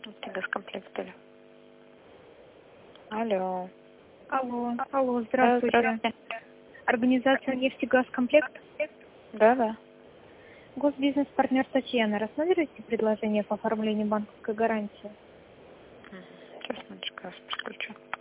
Газкомплект, что ли? Алло. Алло, здравствуйте. Здравствуйте. Организация «Нефтегазкомплект». Да. Госбизнес-партнер Татьяна. Рассмотрите предложение по оформлению банковской гарантии? Сейчас, минуточку, я вас подключу.